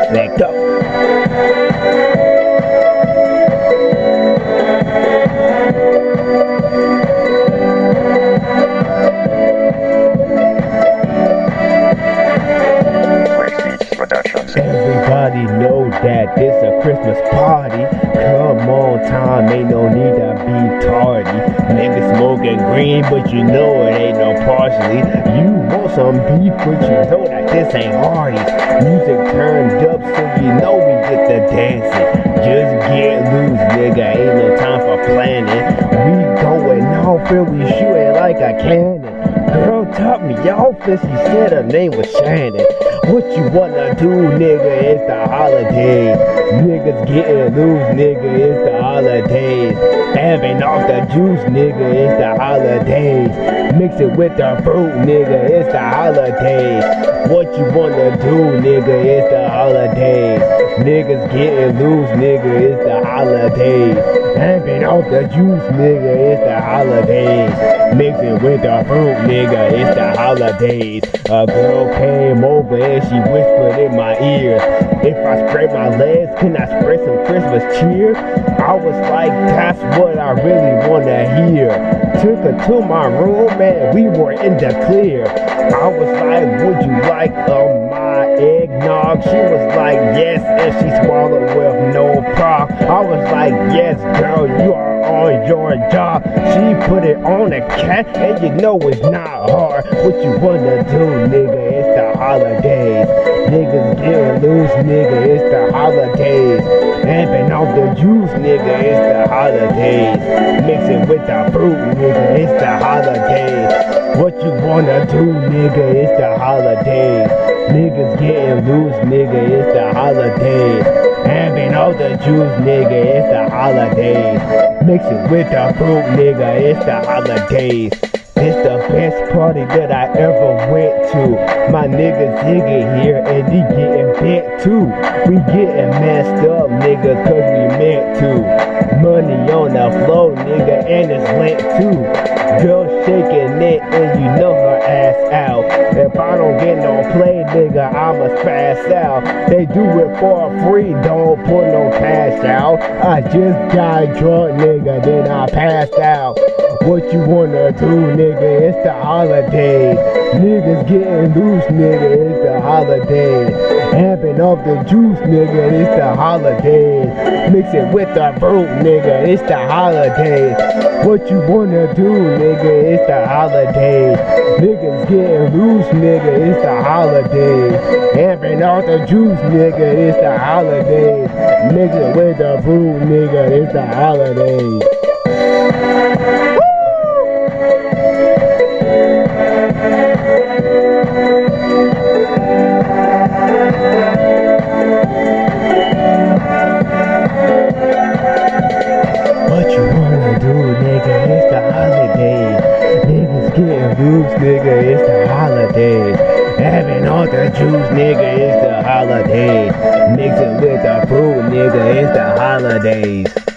Let go. Everybody know that this a Christmas party. Come on time, ain't no need to be tardy. Niggas smoking green, but you know it ain't no parsley. You want some beef, but you know that this ain't Hardee's. Music turned up, so you know we get the dancing. Just get loose, nigga, ain't no time for planning. We going off and we shooting like a cannon. Girl taught me off and she said her name was Shannon. What you wanna do, nigga, it's the holidays. Niggas getting loose, nigga, it's the holidays. Having off the juice, nigga, it's the holidays. Mix it with the fruit, nigga, it's the holidays. What you wanna do, nigga, it's the holidays. Niggas getting loose, nigga, it's the holidays. Having off the juice, nigga, it's the holidays. Mix it with the fruit, nigga, it's the holidays. A girl came over and she whispered in my ear, if I spread my legs, can I spread some Christmas cheer? I was like, that's what I really wanna hear. Took her to my room and we were in the clear. I was like, would you like my eggnog? She was like, yes, and she swallowed with no problem. I was like, yes, girl, you are on your job. She put it on a cat, and you know it's not hard. What you wanna do, nigga? It's the holidays. Niggas getting loose, nigga. It's the holidays. Amping off the juice, nigga. It's the holidays. Mixing with the fruit, nigga. It's the holidays. What you wanna do, nigga? It's the holidays. Niggas getting loose, nigga. It's the holidays. Amping off the juice, nigga. It's the holidays. Mix it with the fruit, nigga, it's the holidays. It's the best party that I ever went to. My nigga Ziggy here and he getting bent too. We getting messed up, nigga, cause we meant to. Money on the floor, nigga, and it's lit too. Girl shaking it and you know her ass out. If I don't get no play, nigga, I'ma spaz out. They do it for free, don't put no cash out. I just got drunk, nigga, then I passed out. What you wanna do, nigga? It's the holidays. Niggas getting loose, nigga, it's the holidays. Amping off the juice, nigga, it's the holidays. Mix it with the fruit, nigga, it's the holidays. What you wanna do, nigga? It's the holidays. Niggas getting loose, nigga, it's the holidays. Amping off the juice, nigga, it's the holidays. Mix it with the fruit, nigga, it's the holidays. What you wanna do, nigga? It's the holidays. Niggas getting loose, nigga, it's the holidays. Having all the juice, nigga, it's the holidays. Mix it with the fruit, nigga, it's the holidays.